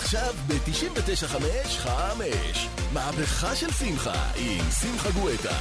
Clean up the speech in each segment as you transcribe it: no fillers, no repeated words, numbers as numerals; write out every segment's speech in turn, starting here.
עכשיו ב-99.5 מהפכה של שמחה עם שמחה גואטה.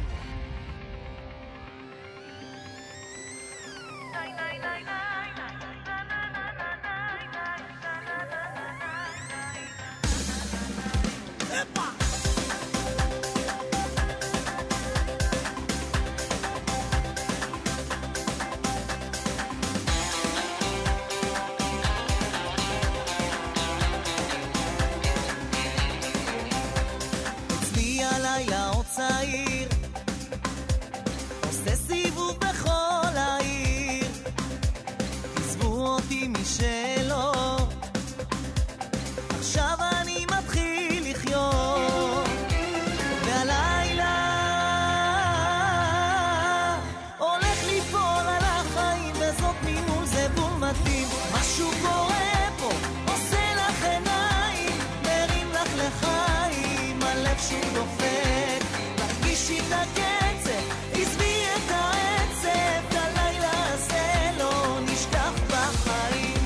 צעיר עושה סיבוב בכל העיר, עזבו אותי משלו, עכשיו אני מתחיל לחיות, והלילה הולך ליפול על החיים, וזאת ממול זה בול מתאים, משהו קורה פה עושה לך עיניים, מרים לך לחיים, הלב שהוא דופק, תרגישי את הקצב, עזבי את העצב, את הלילה הזה לא נשכח בחיים.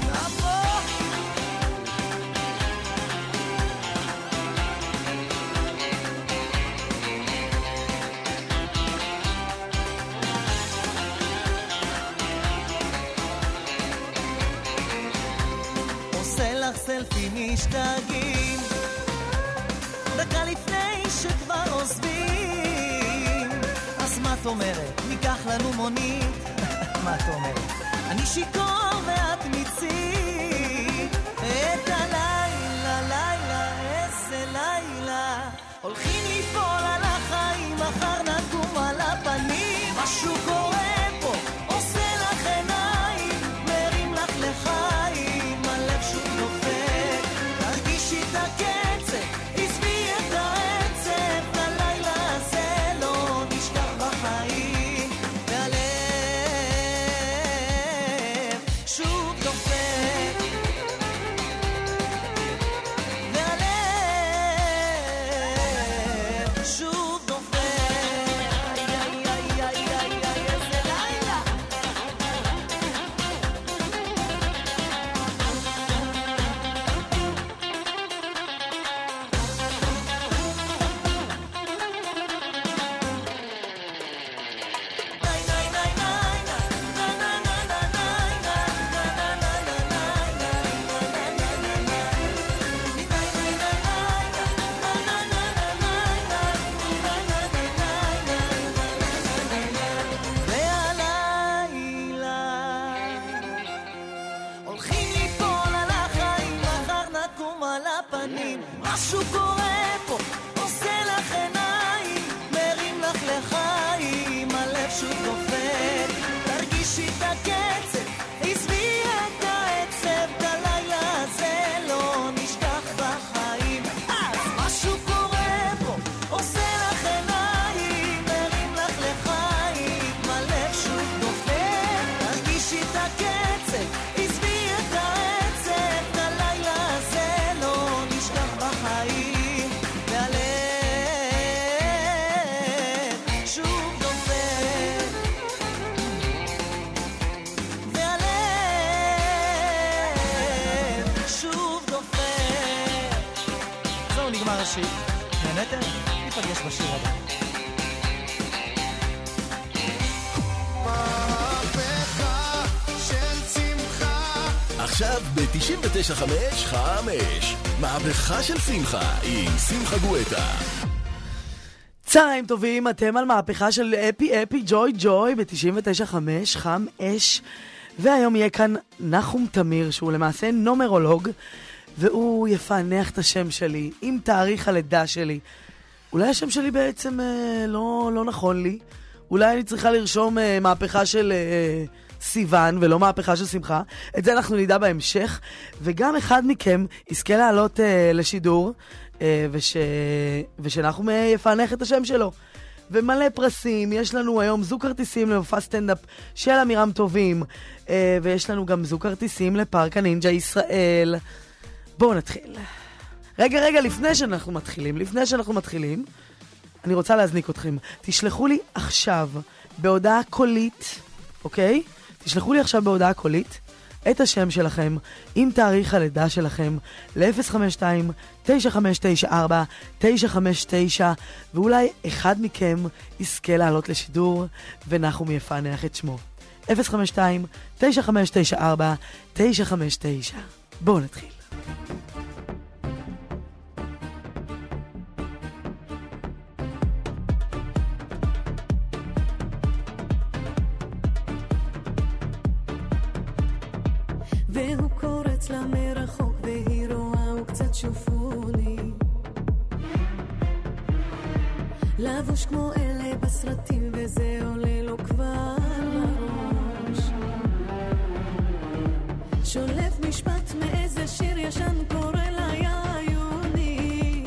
עושה לך סלפי משתגעים, דקה לפני שכבר עוזבים, אז מה את אומרת? ניקח לנו מונית. מה את אומרת? אני שיקור ואת מיצית, את הלילה, לילה, איזה לילה, הולכים ליפול על החיים, מחר נקום על הפנים, משהו קורה פה עושה לך עיניים, מרים לך לחיים, הלב שוב דופק, תרגישי את הקצב, עזבי את העצב, הלילה הזה לא נשכח בחיים, והלב שוב דופק, והלב שוב דופק, איי איי איי איי איי איזה לילה. הולכים ליפול על החיים, מחר נקום על הפנים, משהו קורה פה עושה לך עיניים, מרים לך לחיים, הלב שוב דופק, תרגישי את הקצב, עזבי את העצב, את הלילה הזה לא נשכח בחיים, אז משהו קורה פה עושה לך עיניים, מרים לך לחיים, הלב שוב דופק, תרגישי את הקצב, עזבי את העצב, את הלילה הזה לא נשכח בחיים, והלב שוב דופק, והלב שוב דופק. זהו, נגמר השיר. נהנתם? ניפגש בשיר הבא. מהפכה של שמחה. עכשיו ב-99.5 מהפכה של שמחה עם שמחה גואטה. צהריים טובים, אתם על מהפכה של אפי אפי ג'וי ג'וי ב-99.5 חם אש, והיום יהיה כאן נחום תמיר שהוא למעשה נומרולוג, והוא יפענח את השם שלי עם תאריך הלידה שלי. אולי השם שלי בעצם לא נכון לי, אולי אני צריכה לרשום מהפכה של סיוון ולא מהפכה של שמחה, את זה אנחנו נדע בהמשך, וגם אחד מכם יזכה לעלות לשידור, ושאנחנו יפענח את השם שלו. ומלא פרסים, יש לנו היום זוג כרטיסים למופע סטנדאפ של אמירם טובים, ויש לנו גם זוג כרטיסים לפארק הנינג'ה ישראל. בואו נתחיל. רגע, לפני שאנחנו מתחילים, אני רוצה להזניק אתכם. תשלחו לי עכשיו בהודעה קולית, אוקיי? תשלחו לי עכשיו בהודעה קולית את השם שלכם עם תאריך הלידה שלכם ל-052-9594-959, ואולי אחד מכם יזכה לעלות לשידור ונחום יפענח את שמו. 052-9594-959. בואו נתחיל. והוא קורץ לה מרחוק והיא רואה וקצת שופוני, לבוש כמו אלה בסרטים וזה עולה לו כבר לראש, שולף משפט מאיזה שיר ישן קורא לה יעיוני,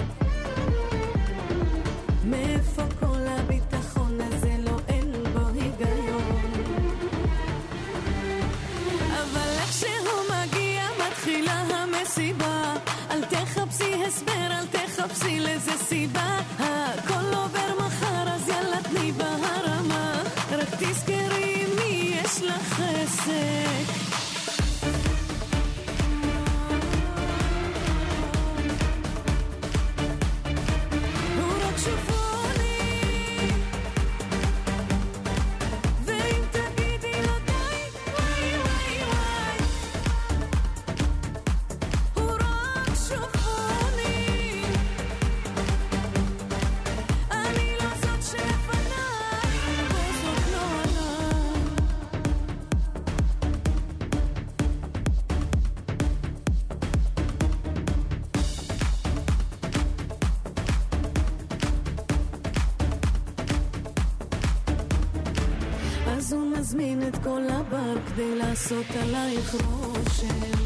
מאיפה כל הביטחון הזה לא אין בו היגיון, אבל איך שהוא מגיע מתחילה המסיבה, אל תחפשי הסבר, אל תחפשי לזה סיבה, הכל עובר מחר אז יאללה תני בהרמה, רק תזכרי מי יש לך חסק. אז הוא מזמין את כל הבר כדי לעשות עלייך רושם,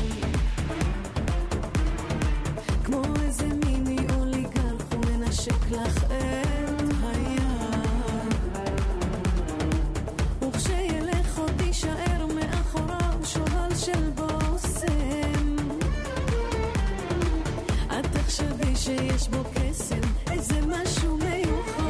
כמו איזה מיני אוליגרך הוא מנשק לך את היד, וכשילך עוד יישאר מאחוריו שובל של בוסם, את תחשבי שיש בו קסם, איזה משהו מיוחד,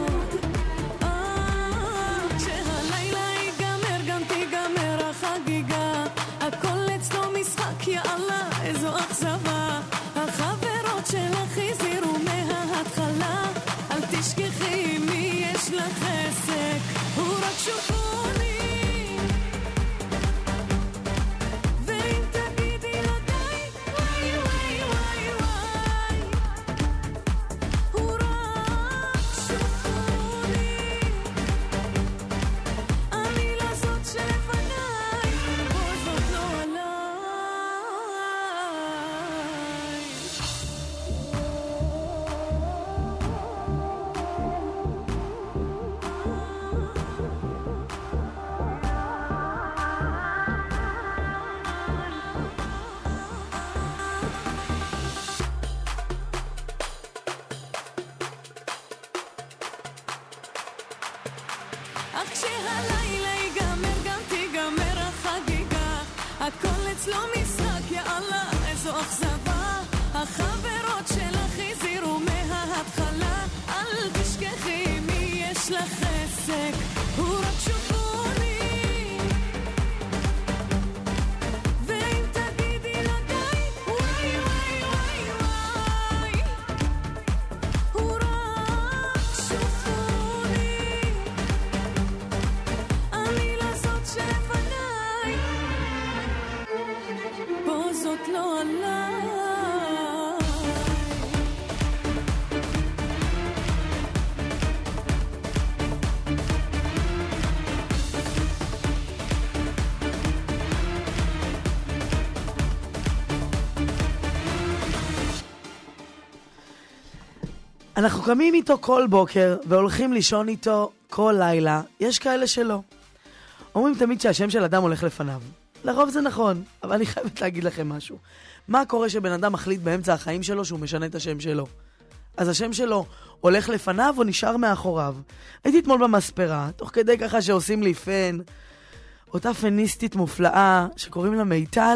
הכל אצלו משחק יאללה איזו אכזבה, החברות שלך הזהירו מההתחלה, אל תשכחי מי יש לך עסק, הוא רק שופוני, ואם תגידי לו די וואי וואי וואי וואי, הוא רק שופוני, אני לא זאת שלפניי, אך כשהלילה ייגמר גם תיגמר החגיגה, הכל אצלו משחק יאללה איזו אכזבה, החברות שלך הזהירו מההתחלה, אל תשכחי מי יש לך עסק, הוא רק שופוני, ואם תגידי לו די וואי וואי וואי וואי, הוא רק שופוני, אני לא זאת שלפניי, פה זאת לא עליי. אנחנו קמים איתו כל בוקר והולכים לישון איתו כל לילה. יש כאלה שלא. אומרים תמיד שהשם של אדם הולך לפניו. לרוב זה נכון, אבל אני חייבת להגיד לכם משהו. מה קורה שבן אדם מחליט באמצע החיים שלו שהוא משנה את השם שלו? אז השם שלו הולך לפניו או נשאר מאחוריו? הייתי אתמול במספרה, תוך כדי ככה שעושים לי פן, אותה פניסטית מופלאה שקוראים לה מיטל.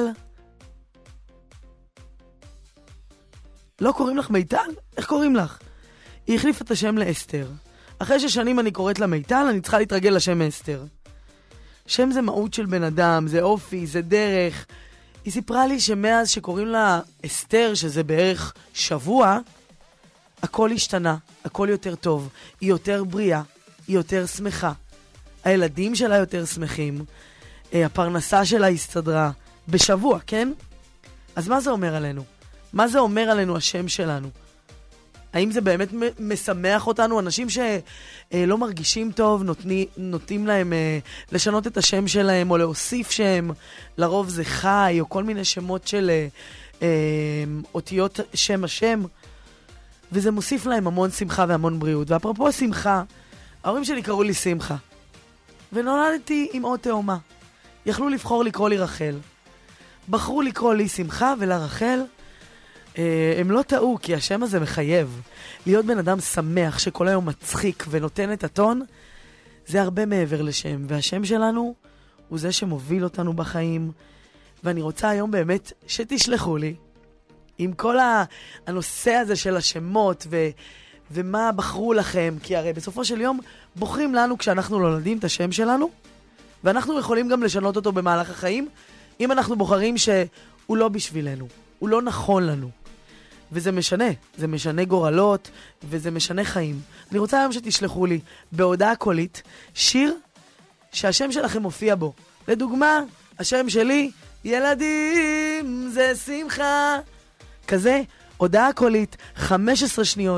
לא קוראים לך מיטל? איך קוראים לך? היא החליפה את השם לאסתר. אחרי ששנים אני קוראת לה מיטל, אני צריכה להתרגל לשם אסתר. שם זה מהות של בן אדם, זה אופי, זה דרך. היא סיפרה לי שמאז שקוראים לה אסתר, שזה בערך שבוע, הכל השתנה, הכל יותר טוב. היא יותר בריאה, היא יותר שמחה. הילדים שלה יותר שמחים. הפרנסה שלה הסתדרה. בשבוע, כן? אז מה זה אומר עלינו? מה זה אומר עלינו השם שלנו? האם זה באמת משמח אותנו? אנשים שלא מרגישים טוב, נוטים להם לשנות את השם שלהם או להוסיף שם. לרוב זה חי או כל מיני שמות של אותיות שם השם. וזה מוסיף להם המון שמחה והמון בריאות. ואפרופו שמחה, ההורים שלי קראו לי שמחה. ונולדתי עם עוד תאומה. יכלו לבחור לקרוא לי רחל. בחרו לקרוא לי שמחה ולרחל. הם לא טעו, כי השם הזה מחייב. להיות בן אדם שמח שכל היום מצחיק ונותן את הטון, זה הרבה מעבר לשם. והשם שלנו הוא זה שמוביל אותנו בחיים. ואני רוצה היום באמת שתשלחו לי עם כל הנושא הזה של השמות ומה בחרו לכם. כי הרי בסופו של יום בוחרים לנו כשאנחנו נולדים את השם שלנו, ואנחנו יכולים גם לשנות אותו במהלך החיים, אם אנחנו בוחרים שהוא לא בשבילנו, הוא לא נכון לנו. וזה משנה, זה משנה גורלות, וזה משנה חיים. אני רוצה היום שתשלחו לי בהודעה קולית שיר שהשם שלכם מופיע בו. לדוגמה, השם שלי, ילדים זה שמחה. כזה, הודעה קולית, 15 שניות,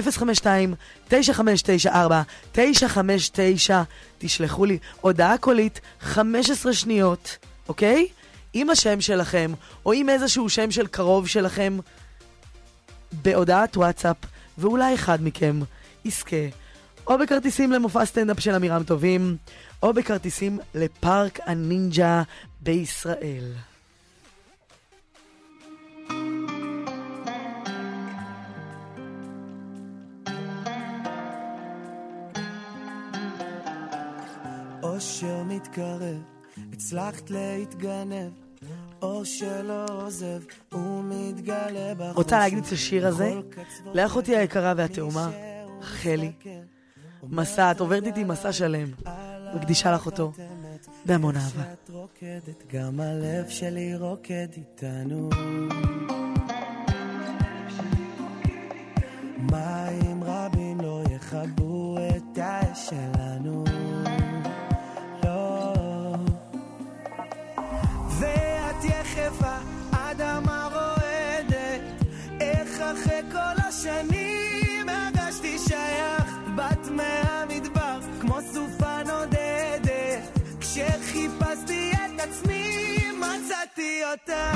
ל-052-9594-959, תשלחו לי הודעה קולית, 15 שניות, אוקיי? עם השם שלכם, או עם איזשהו שם של קרוב שלכם, בהודעת וואטסאפ, ואולי אחד מכם יזכה, או בכרטיסים למופע סטנדאפ של אמירם טובים, או בכרטיסים לפארק הנינג'ה בישראל. אושר מתקרב, הצלחת להתגנב, אור שלא עוזב, הוא מתגלה בחוש. רוצה להגיד את השיר הזה לאחותי היקרה והתאומה חלי מסע. את עוברת איתי מסע שלם, מקדישה לך אותו בהמון אהבה. גם הלב שלי רוקד איתנו. מים רבים לא יכבו את האש שלנו, לא. ואת יחפה אדמה רועדת, איך אחרי כל השנים הרגשתי שייך, בת מהמדבר כמו סופה נודדת, כשחיפשתי את עצמי מצאתי אותה.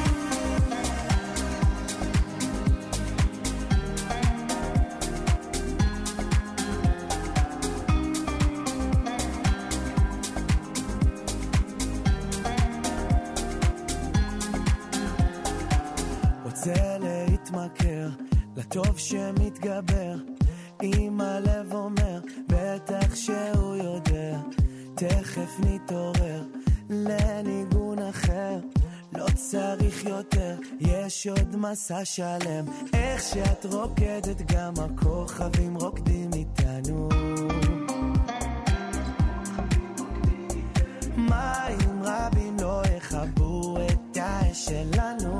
רוצה להתמכר לטוב שמתגבר, אם הלב אומר בטח שהוא יודע, תכף נתעורר לניגון אחר, לא צריך יותר, יש עוד מסע שלם, איך שאת רוקדת גם הכוכבים רוקדים איתנו. מים רבים לא יכבו את האש שלנו,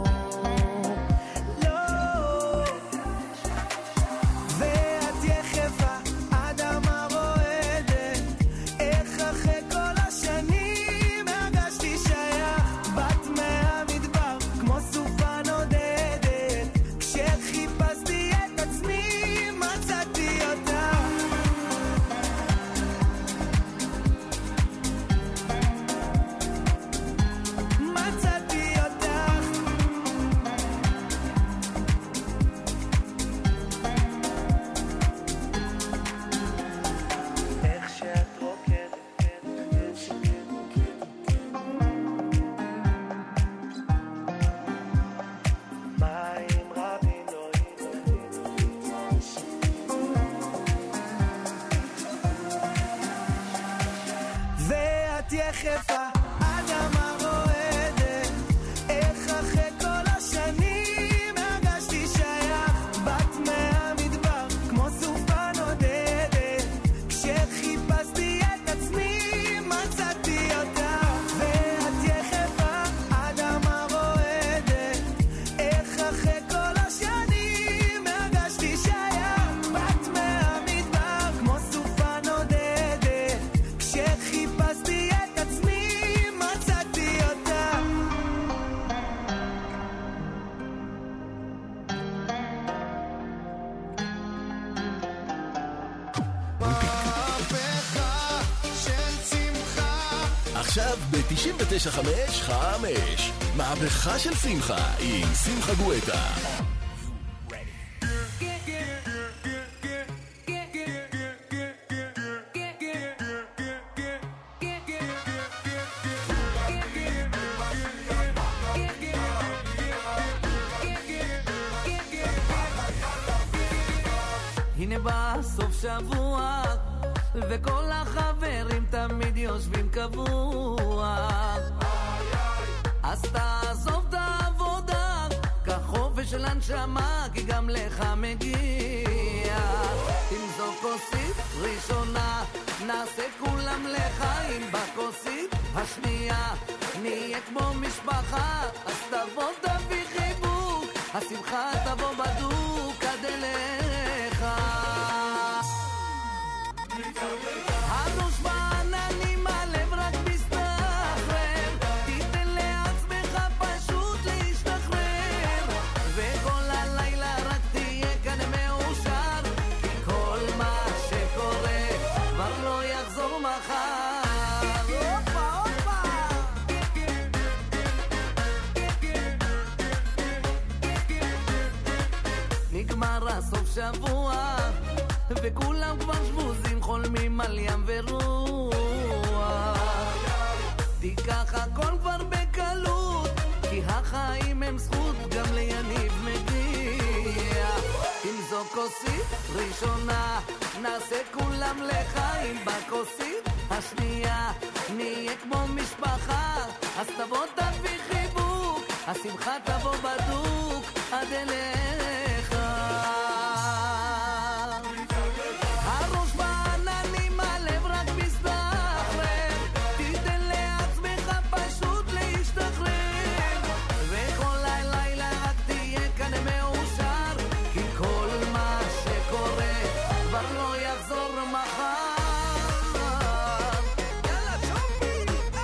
ב-99.5 מהפכה של שמחה עם שמחה גואטה. הנה בסוף שבוע וכל החברים תמיד יושבים קבוע, אז תעזוב את העבודה, קח חופש של הנשמה, כי גם לך מגיע. אם זו כוסית ראשונה נעשה כולם לחיים, בכוסית השנייה נהיה כמו משפחה, אז תבוא תביא חיבוק, השמחה תבוא בדוק עד אליך. הראש בעננים, הלב רק מסתחרר, תיתן לעצמך פשוט להשתחרר, וכל הלילה רק תהיה כאן מאושר, כי כל מה שקורה כבר לא יחזור מחר. נגמר הסוף שבוע וכולם כבר שבוזים, חולמים על ים ורוח, תיקח הכל כבר בקלות, כי החיים הם זכות, גם ליניב מגיע. אם זו כוסית ראשונה נעשה כולם לחיים, בכוסית השנייה נהיה כמו משפחה, אז תבוא תביא חיבוק, השמחה תבוא בדוק עד אליך. הראש בעננים, הלב רק מסתחרר, תיתן לעצמך פשוט להשתחרר, וכל הלילה רק תהיה כאן מאושר, כי כל מה שקורה כבר לא יחזור מחר. יאללה צ'ומפי,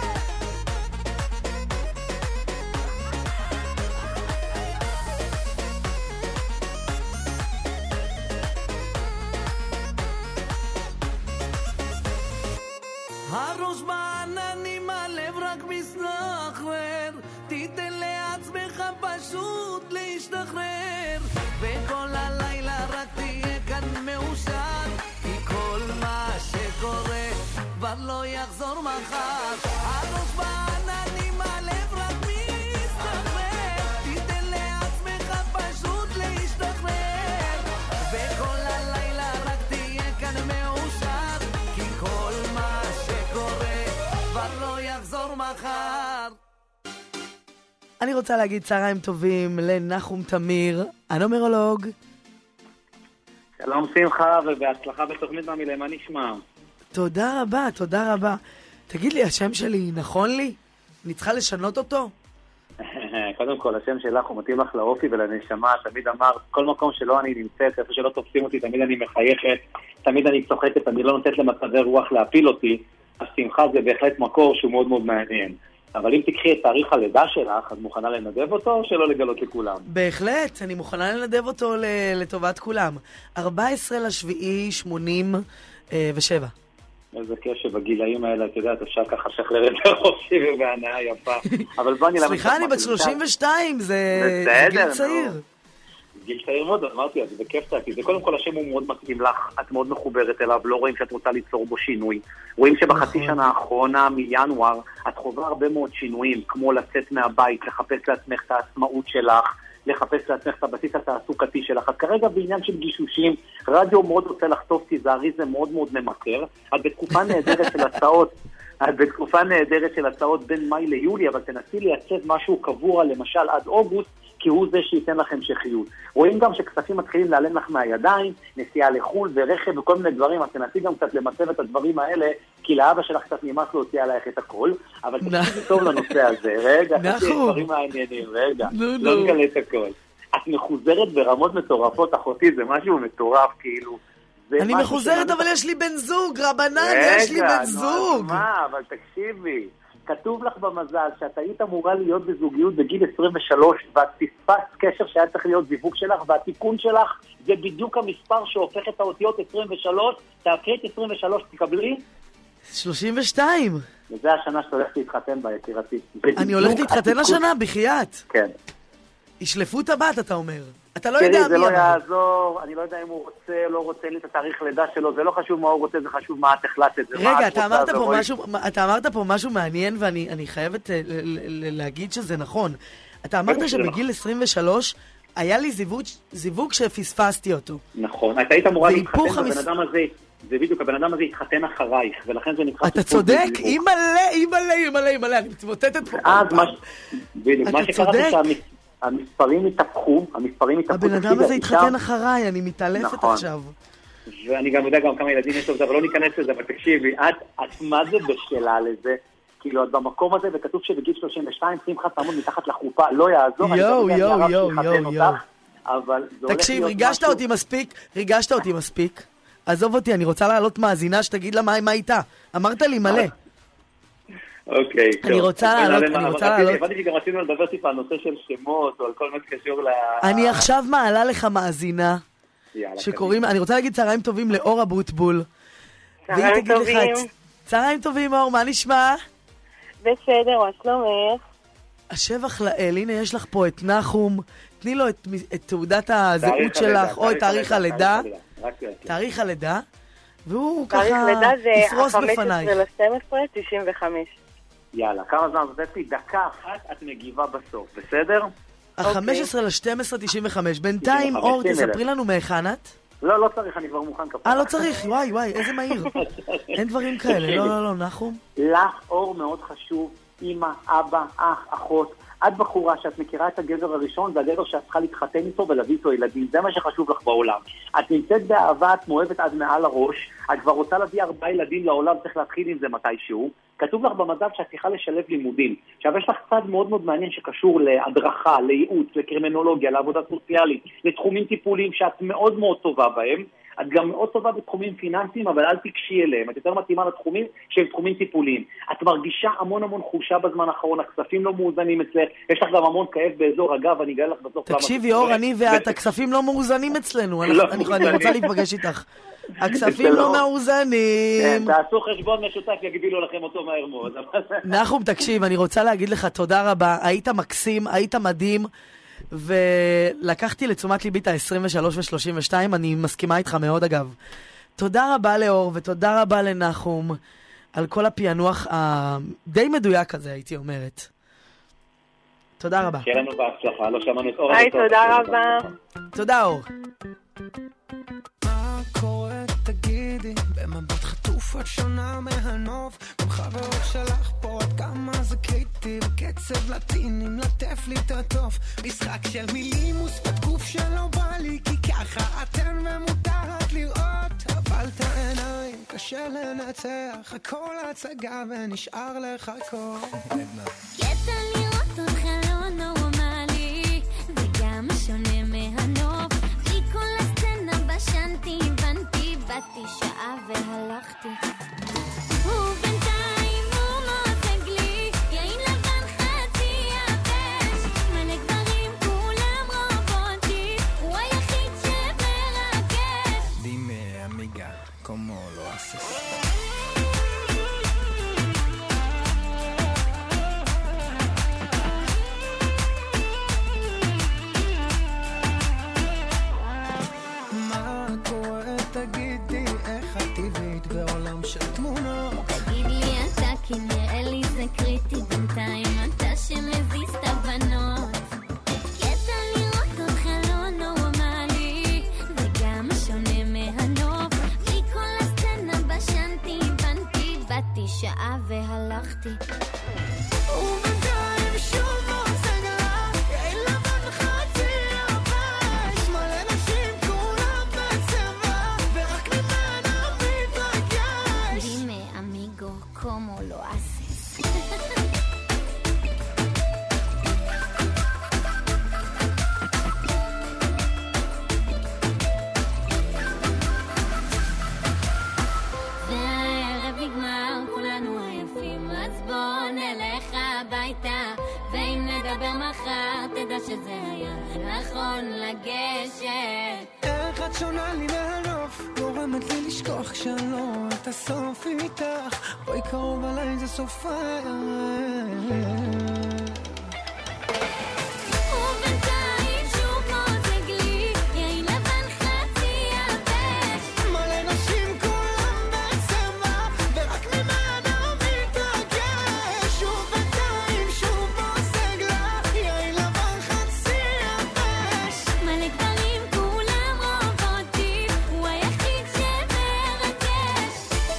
הראש בעננים, הלב רק מסתחרר, תיתן לעצמך פשוט להשתחרר, וכל הלילה רק תהיה כאן מאושר, כי כל מה שקורה כבר לא יחזור מחר. הראש בעננים, הלב רק מסתחרר, תיתן לעצמך פשוט להשתחרר, וכל הלילה רק תהיה כאן מאושר, כי כל מה שקורה כבר לא יחזור מחר. אני רוצה להגיד צהריים טובים לנחום תמיר, הנומרולוג. שלום שמחה ובהצלחה בתוכנית מהמילה, מה נשמע? תודה רבה, תודה רבה. תגיד לי, השם שלי נכון לי? אני צריכה לשנות אותו? קודם כל, השם שלך הוא מתאים לך לאופי ולנשמה, תמיד אמרת, כל מקום שלא אני נמצאת, איפה שלא תופסים אותי, תמיד אני מחייכת, תמיד אני צוחקת, אני לא נותנת למצבי רוח להפיל אותי, אז שמחה זה בהחלט מקור שהוא מאוד מאוד מעניין. אבל אם תקחי את תאריך הלידה שלך, את מוכנה לנדב אותו או שלא לגלות לכולם? בהחלט, אני מוכנה לנדב אותו לטובת כולם. 14/7/87. איזה כיף שבגילאים האלה, את יודעת, אפשר ככה שחרר את הראשי ובהנאה יפה. אבל בוא נלמד... סליחה, אני בת 32, זה גיל צעיר. גיל צעיר מאוד, אמרתי, אז זה כיף תעתי. זה קודם כל השם הוא מאוד מתאים לך, את מאוד מחוברת אליו, לא רואים שאת רוצה ליצור בו שינוי. רואים שבחצי שנה האחרונה, מינואר, את חווה הרבה מאוד שינויים, כמו לצאת מהבית, לחפש לעצמך את העצמאות שלך, לחפש לעצמך את הבסיס התעסוקתי שלך. את כרגע בעניין של גישושים, רדיו מאוד רוצה לחטוף, תיזהרי, זה מאוד מאוד ממכר. את בתקופה נהדרת של הצעות בין מאי ליולי, אבל תנסי לייצב משהו קבוע, למשל עד אוגוסט, כי הוא זה שייתן לכם שחיות. רואים גם שכספים מתחילים להיעלם לך מהידיים, נסיעה לחול ורכב וכל מיני דברים, אז תנסי גם קצת למצב את הדברים האלה, כי לאבא שלך קצת נמאס להוציא עלייך את הכל, אבל תקשיבי טוב לנושא הזה. רגע, תקשיבי דברים מעניינים, רגע, לא נגלה את הכל. את מחוזרת ברמות מטורפות, אחותי, זה משהו מטורף, כאילו. אני מחוזרת, אבל יש לי בן זוג, רבנן, יש לי בן זוג. מה, אבל תקשיבי. כתוב לך במזל שאת היית אמורה להיות בזוגיות בגיל 23 ואת פספסת קשר שהיה צריך להיות זיווג שלך, והתיקון שלך זה בדיוק המספר שהופך את האותיות 23, תעקרי את 23, תקבלי? 32. וזה השנה שאתה הולכת להתחתן בה, יקירתי. אני הולכת להתחתן השנה, בחייאת. כן. ישלפו את הבת, אתה אומר. אתה לא יודע מי זה לא אמר. יעזור, אני לא יודע אם הוא רוצה או לא רוצה לי את התאריך לידה שלו, זה לא חשוב מה הוא רוצה, זה חשוב מה את החלטת. רגע, אתה אמרת פה משהו מעניין, ואני חייבת להגיד שזה נכון. אתה אמרת שבגיל 23 היה לי זיווג שפספסתי אותו. נכון, אתה היית אמורה להתחתן בבן אדם הזה, זה בדיוק, הבן אדם הזה התחתן אחרייך, ולכן זה נקרא... אתה צודק, אימאלה, אני מתמוטטת פה. בדיוק, מה שקרה זה שהמספרים התהפכו, הבן אדם הזה התחתן אחריי, אני מתעלפת עכשיו. ואני גם יודע גם כמה ילדים יש לו, אבל לא ניכנס לזה, אבל תקשיבי, את מה זה בשלה לזה? כאילו, את במקום הזה, וכתוב שבגיל 32, שמחה תעמוד מתחת לחופה, לא יעזור, תקשיב, ריגשת אותי מספיק, עזוב אותי, אני רוצה לעלות מאזינה שתגיד לה מה איתה. אמרת לי מלא. אוקיי, אני רוצה לעלות. הבנתי שגם רצינו לדבר טיפה על נושא של שמות, או על כל מה שקשור אני עכשיו מעלה לך מאזינה, שקוראים, אני רוצה להגיד צהריים טובים לאור אבוטבול. צהריים טובים. צהריים טובים, אור, מה נשמע? בסדר, מה שלומך? השבח לאל, הנה יש לך פה את נחום, תני לו את תעודת הזהות שלך, או את תאריך הלידה. תאריך הלידה, והוא ככה יפרוס בפניי. תאריך לידה זה 15/12/95. יאללה, כמה זמן זאת לי? דקה אחת את מגיבה בסוף, בסדר? 15/12/95. בינתיים, אור, תספרי לנו מהיכן את? לא צריך, אני כבר מוכן כפרה. לא צריך, וואי, איזה מהיר. אין דברים כאלה, לא, נחום. לך אור מאוד חשוב, אמא, אבא, אח, אחות. את בחורה שאת מכירה את הגבר הראשון, זה הגבר שאת צריכה להתחתן איתו ולהביא איתו ילדים, זה מה שחשוב לך בעולם. את נמצאת באהבה, את מואבת עד מעל הראש, את כבר רוצה להביא 4 ילדים לעולם, צריך להתחיל עם זה מתישהו. כתוב לך במזל שאת צריכה לשלב לימודים. עכשיו יש לך צד מאוד מאוד מעניין שקשור להדרכה, לייעוץ, לקרימינולוגיה, לעבודה סוציאלית, לתחומים טיפוליים שאת מאוד מאוד טובה בהם. את גם מאוד טובה בתחומים פיננסיים, אבל אל תקשי אליהם. את יותר מתאימה לתחומים שהם תחומים טיפוליים. את מרגישה המון חושה בזמן האחרון, הכספים לא מאוזנים אצלך, יש לך גם המון כאב באזור, אגב, אני אגלה לך בסוף... תקשיבי, אור, אני ואת, הכספים לא מאוזנים אצלנו, אני רוצה להיפגש איתך. הכספים לא מאוזנים. תעשו חשבון משותף, יגבילו לכם אותו מהר מאוד. נחום, תקשיב, אני רוצה להגיד לך תודה רבה, היית מקסים, היית מדהים, ולקחתי לתשומת ליבי את ה-23 ו-32, אני מסכימה איתך מאוד אגב. תודה רבה לאור ותודה רבה לנחום על כל הפענוח הדי מדויק הזה, הייתי אומרת. תודה רבה. שיהיה לנו בהצלחה, לא שמענו את אור. היי, תודה רבה. תודה אור. מה קורה תגידי, במבט חטוף את שונה מהנוף, גם חברות שלך פה עד כמה זה קריטי, בקצב לטיני מלטף לי את הטוף, משחק של מילים ושפת גוף שלא בא לי, כי ככה אתן ומותרת לראות, אבל את העיניים קשה לנצח, הכל הצגה ונשאר לחכות. קטע לראות אותך לא נורמלי, וגם שונה מהנוף, בלי כל הסצנה בשנתי, בנתי, באתי שעה והלכתי. ובינתיים הוא מותג לי, יין לבן חצי יבש, מלא גברים כולם רובוטים, הוא היחיד שמרגש. Dime amiga, ¿cómo lo haces? תגידי איך את טבעית בעולם של תמונות, תגיד לי אתה כי נראה לי זה קריטי, בינתיים אתה שמזיז את הבנות, קטע לראות אותך לא נורמלי, וגם שונה מהנוף, בלי כל הסצנה בשנתי, בנתי, באתי שעה והלכתי. ובינתיים שוב מוצג לה, אין לבן חצי יבש, מלא נשים כולם בצבע, ורק ממנה מתרגש. Dime amigo, ¿cómo lo haces? והערב נגמר, כולנו עייפים, אז בוא נלך הביתה, ואם נדבר מחר, תדע שזה היה נכון לגשת. איך את שונה לי מהנוף, גורמת לי לשכוח כשאני לא רואה את הסוף איתך, בואי קרוב עליי זה סוף ובינתיים שוב מוזג לי יין לבן חצי יבש, מלא נשים כולם בצבע ורק ממנו מתרגש, ובינתיים שוב מוזג לך יין לבן חצי יבש, מלא גברים כולם רובוטים, הוא היחיד שמרגש.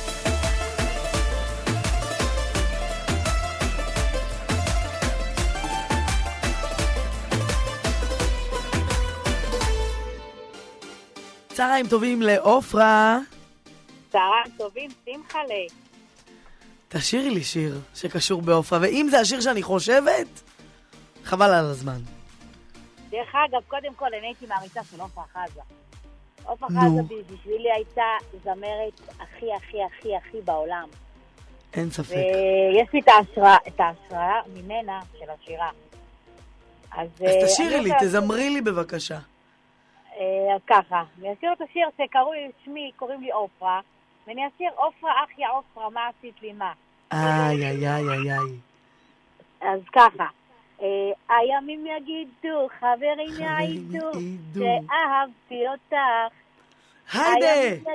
צהריים טובים לעופרה. צהריים טובים, שמחה לי. תשאירי לי שיר שקשור בעופרה, ואם זה השיר שאני חושבת, חבל על הזמן. דרך אגב, קודם כל אני הייתי מעריצה של עופרה חזה. עופרה נו. חזה בשבילי הייתה זמרת הכי הכי הכי הכי בעולם. אין ספק. ויש לי את ההשראה ממנה של השירה. אז תשאירי אני לי, רוצה- תזמרי לי בבקשה. אז ככה, אני אשיר את השיר שמי, קוראים לי עופרה, ואני אשיר עופרה אחיה עופרה, מה עשית לי מה. איי, איי, איי, איי, איי. אז ככה, הימים יגידו, חברים יעידו, יעידו. שאהבתי אותך. היידה!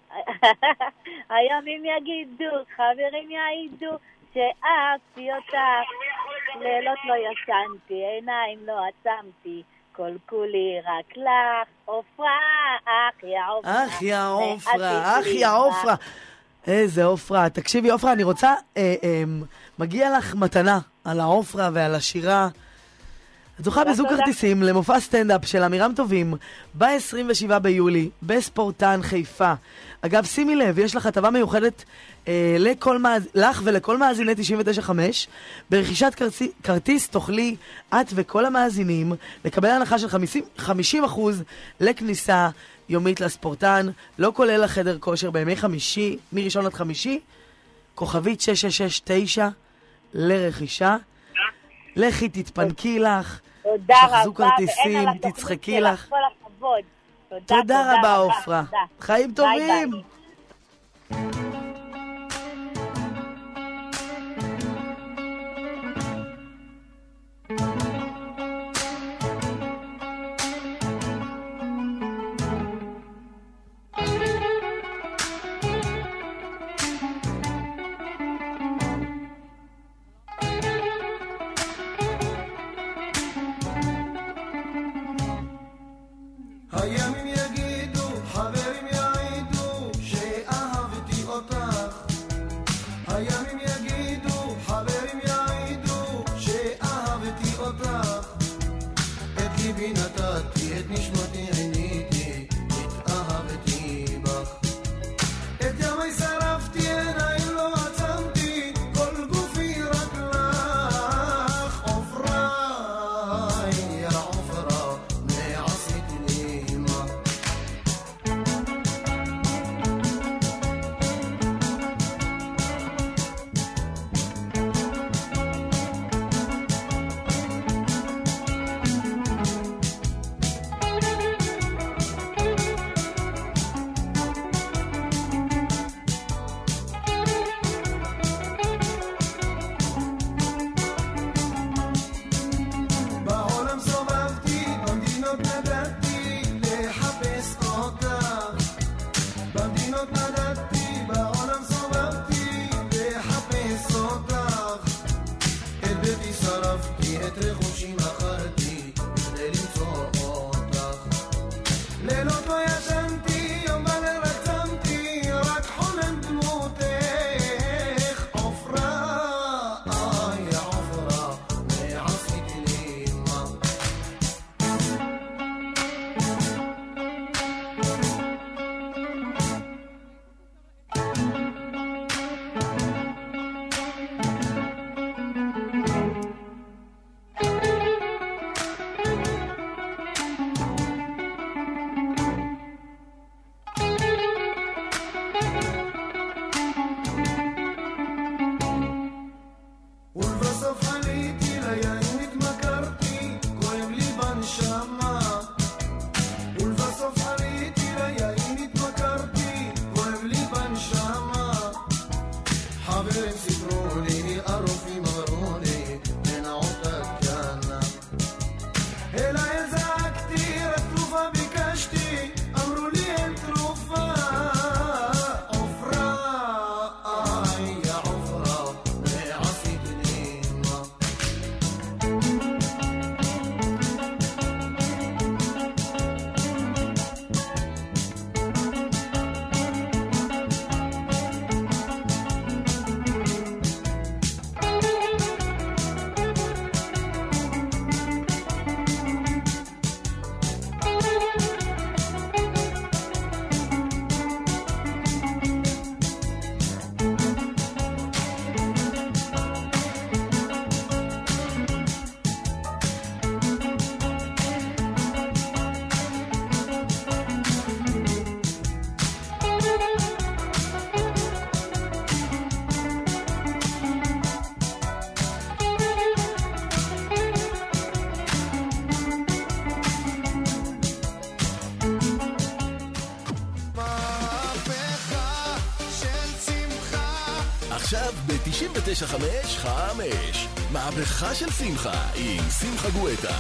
הימים יגידו, חברים יעידו, שאהבתי אותך. לילות לא ישנתי, עיניים לא עצמתי, כל כולי רק לך, עופרה, אחיה עופרה. אחיה עופרה, ועשית לי אחיה מה. עופרה. איזה עופרה. תקשיבי עופרה, אני רוצה, מגיע לך מתנה על העופרה ועל השירה. את זוכה בזוג תודה. כרטיסים למופע סטנדאפ של אמירם טובים ב-27 ביולי בספורטן חיפה. אגב, שימי לב, יש לך הטבה מיוחדת לך ולכל מאזיני 99.5. ברכישת כרטיס תוכלי את וכל המאזינים לקבל הנחה של 50% לכניסה יומית לספורטן, לא כולל החדר כושר בימי חמישי, מראשון עד חמישי, כוכבית 6669 לרכישה. לכי תתפנקי לך, תודה שחזו רבה, כרטיסים, ואין על התוכנית תצחקי שלך, לך. כל הכבוד. תודה רבה רבה, עופרה. תודה. חיים ביי, טובים. ביי. הימים יגידו, חברים יעידו, שאהבתי אותך. הימים יגידו, חברים יעידו, שאהבתי אותך. את ליבי נתתי, את נשמתי עיניתי, התאהבתי בך. את ימי שרפתי, עיניים לא עצמתי, כל גופי רק לך. עופרה, יא עופרה, מה עשית לי מה? בעולם סובבתי, במדינות נדדתי, לחפש אותך. במדינות נדדתי, בעולם סובבתי, לחפש אותך. את ביתי שרפתי, את רכושי מכרתי, כדי למצוא אותך. לילות לא ישנתי, יום וליל רצמתי, רק חולם דמותך. עופרה, יא עופרה, מה עשית לי מה? עכשיו ב-99.5 מהפכה של שמחה עם שמחה גואטה.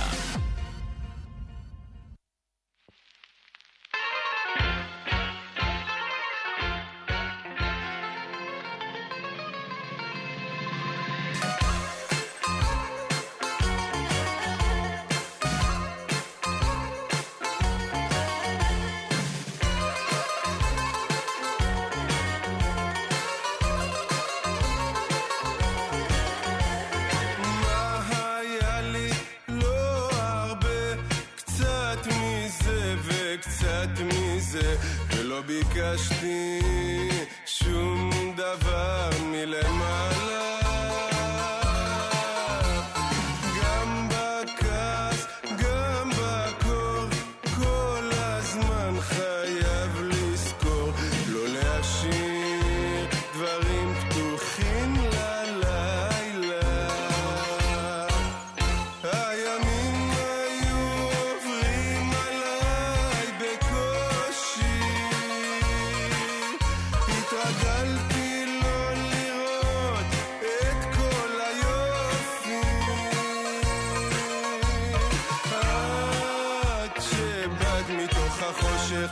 ולא ביקשתי שום דבר מלמעלה, גם בכעס, גם בקור, כל הזמן חייב לזכור לא להשאיר דברים פתוחים ללילה. הימים היו עוברים עליי בקושי, התרגלתי לא לראות את כל היופי, עד שבאת מתוך החושך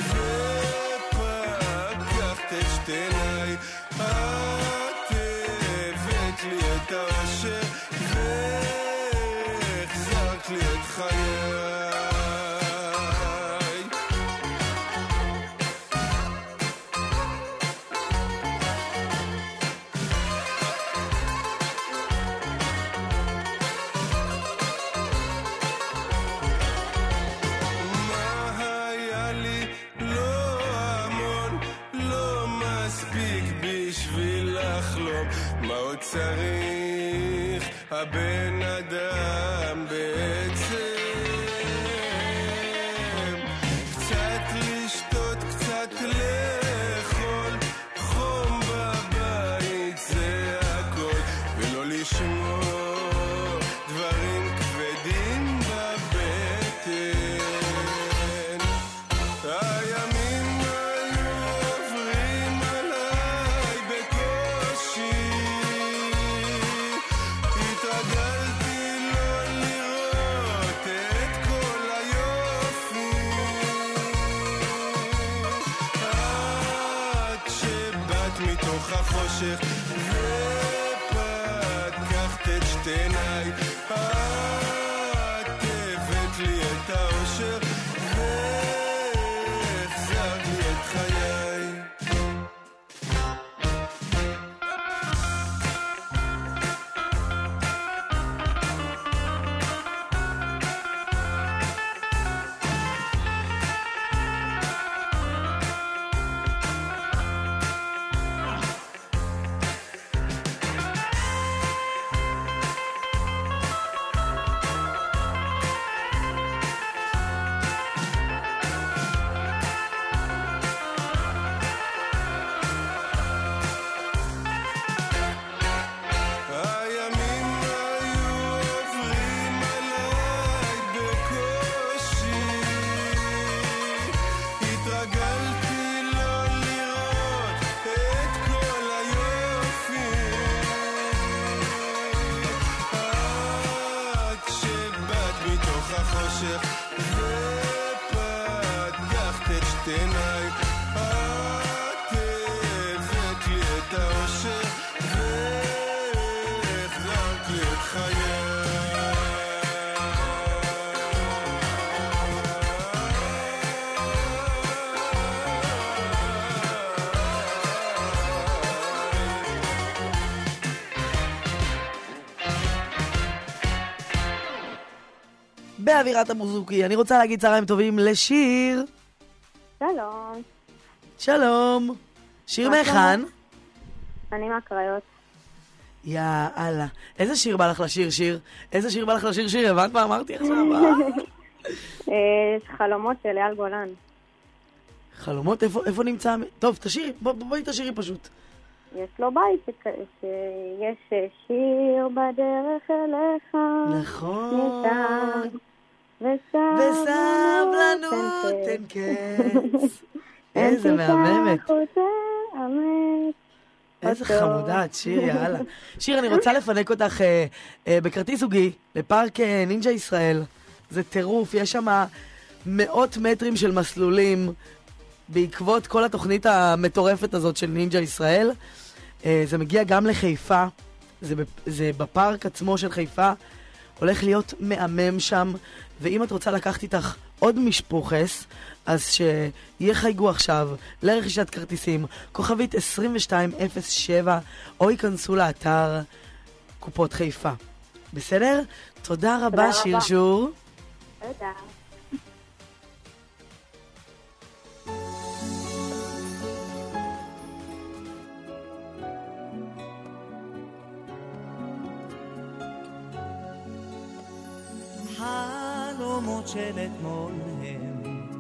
ופקחת את שתי עיניי, את הבאת לי את האושר והחזרת לי את חיי. מה עוד צריך הבן אדם בעצם? קצת לשתות, קצת לאכול, חום בבית זה הכל, ולא לשמור דברים כבדים בבטן. הימים היו עוברים עליי בקושי, התרגלתי לא לראות את כל היופי, עד שבאת מתוך החושך ופקחת את שתי עיניי, את הבאת לי את האושר והחזרת לי את חיי. הימים היו עוברים עליי בקושי, התרגלתי לא לראות את כל היופי, עד שבאת מתוך החושך ופתחת את שתי עיניי, את הבאת לי את האושר והחזרת לי את חיי. באווירת המוזיקי, אני רוצה להגיד צהריים טובים לשיר. שלום, שלום. שיר מה מהיכן? אני מהקריות. יאללה. איזה שיר בא לך לשיר, שיר? איזה שיר בא לך לשיר, שיר? הבנת מה אמרתי עכשיו? חלומות של אייל גולן. חלומות? איפה נמצא? טוב, תשירי, בואי תשירי פשוט. יש לו בית שיש שיר בדרך אליך. נכון. וסבלנות אין קץ. איזה מהממת. אין תשכח אותה אמת. איזה חמודה את, שיר, יאללה. שיר, אני רוצה לפנק אותך בכרטיס זוגי לפארק נינג'ה ישראל. זה טירוף, יש שם מאות מטרים של מסלולים בעקבות כל התוכנית המטורפת הזאת של נינג'ה ישראל. זה מגיע גם לחיפה, זה בפארק עצמו של חיפה, הולך להיות מאמם שם, ואם את רוצה לקחת איתך עוד משפוחס, אז שיהיה חייגו עכשיו לרכישת כרטיסים, כוכבית 2207, או ייכנסו לאתר קופות חיפה. בסדר? תודה רבה, שיר שור. תודה. חלומות של אתמול הם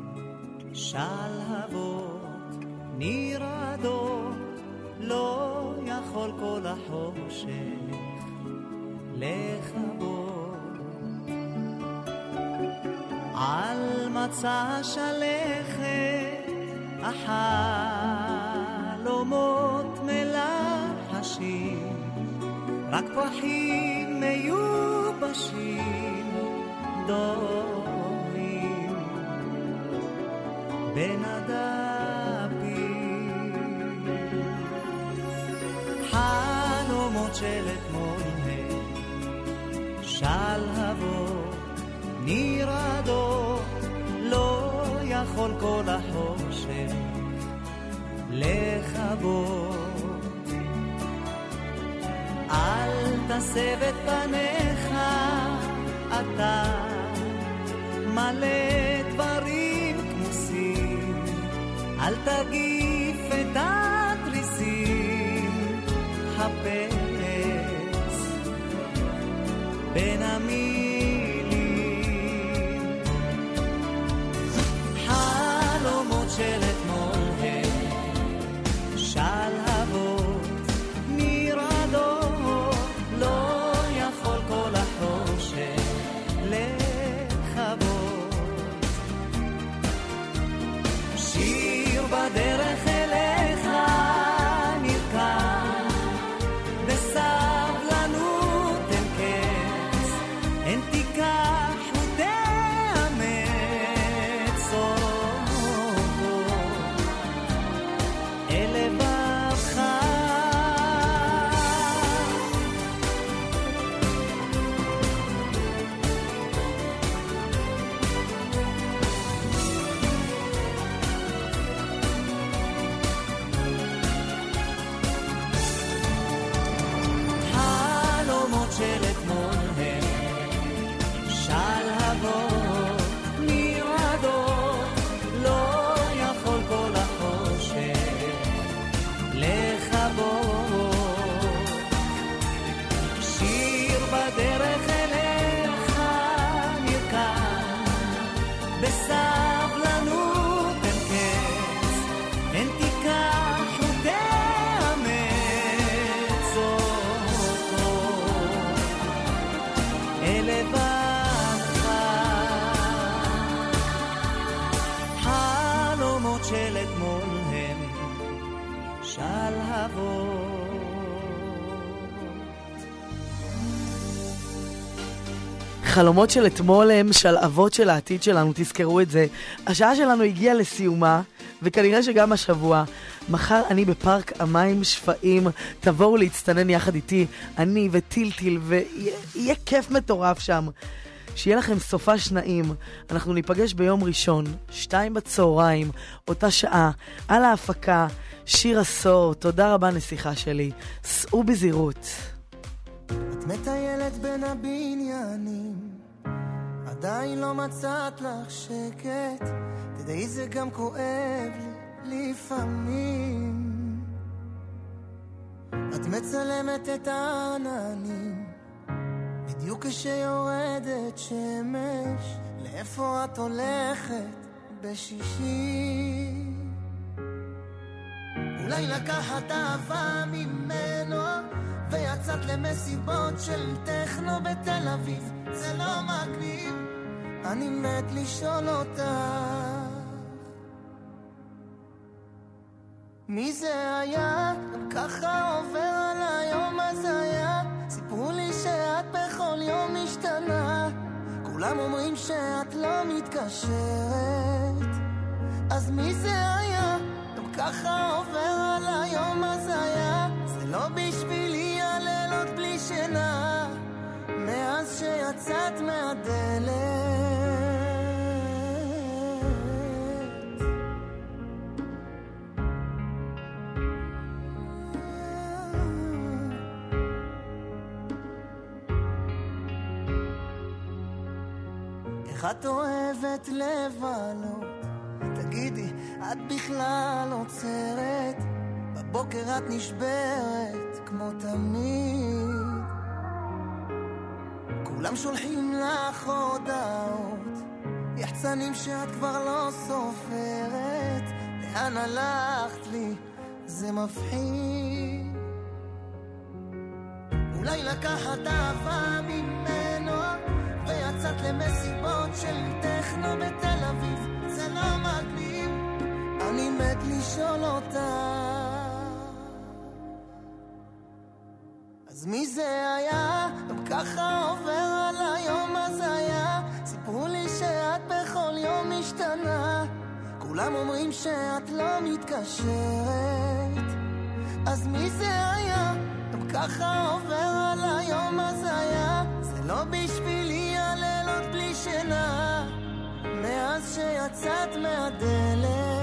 שלהבות נרעדות, לא יכול כל החושך לכבות. על מצע שלכת החלומות מלחשים, רק פרחים מיובשים דומים בין הדפים. חלומות של אתמול הם שלהבות נרעדות, לא יכול כל החושך לכבות. אל תסב את פניך, אתה מלא דברים כמוסים, אל תגיף את התריסים, חפש בין המילים. חלומות של אתמול הם שלהבות נרעדות, לא יכול כל החושך לכבות. שיר בדרך אליך נרקם, בסבלנות אין קץ, אין תיקח ותאמץ אותו אל לבבך. חלומות של אתמול הם שלהבות נרעדות, לא יכול כל החושך לכבות. שיר בדרך אליך נרקם, בסבלנות אין קץ, אין תיקח ותאמץ אותו אל לבבך. חלומות של אתמול הם שלהבות. חלומות של אתמול הם שלהבות של העתיד שלנו, תזכרו את זה. השעה שלנו הגיעה לסיומה, וכנראה שגם השבוע. מחר אני בפארק המים שפעים, תבואו להצטנן יחד איתי, אני וטילטיל, ויהיה כיף מטורף שם. שיהיה לכם סופה שניים. אנחנו ניפגש ביום ראשון, 2 בצהריים, אותה שעה, על ההפקה, שיר עשור. תודה רבה נסיכה שלי, סעו בזירות. את מטיילת בין הבניינים, עדיין לא מצאת לך שקט, תדעי זה גם כואב לי לפעמים. את מצלמת את העננים, בדיוק כשיורדת שמש, לאיפה את הולכת בשישי? אולי לקחת אהבה ממנו ויצאת למסיבות של טכנו בתל אביב, זה לא מגניב, אני מת לשאול אותך. מי זה היה? גם ככה עובר על היום הזה היה. סיפרו לי שאת בכל יום משתנה, כולם אומרים שאת לא מתקשרת. אז מי זה היה? גם ככה עובר על היום הזה היה. זה לא בשבילי הלילות בלי שינה, מאז שיצאת מהדלת. איך את אוהבת לבלות, תגידי, את בכלל עוצרת? בבוקר את נשברת כמו תמיד, כולם שולחים לך הודעות, יחצנים שאת כבר לא סופרת. לאן הלכת לי? זה מפחיד. אולי לקחת אהבה ממנו ויצאת למסיבות של טכנו בתל אביב. זה לא מגניב, אני מת לשאול אותה. אז מי זה היה? גם ככה עובר על היום הזה היה. סיפרו לי שאת בכל יום משתנה, כולם אומרים שאת לא מתקשרת. אז מי זה היה? גם ככה עובר על היום הזה היה. זה לא בשבילי הלילות בלי שינה, מאז שיצאת מהדלת.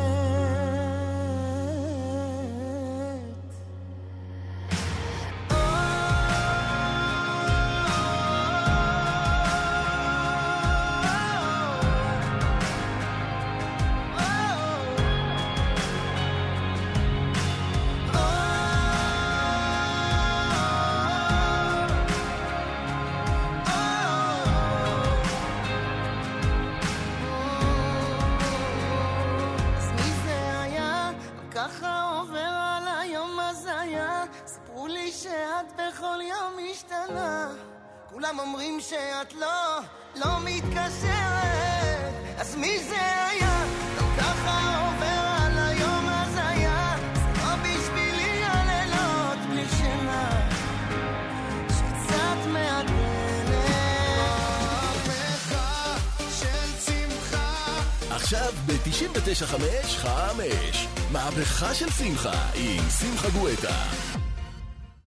כולם אומרים שאת לא מתקשרת. אז מי זה היה? גם ככה עובר על היום הזה היה. זה לא בשבילי הלילות בלי שינה, שיצאת מהדלת. מהפכה של שמחה. עכשיו ב-99.5 מהפכה של שמחה עם שמחה גואטה.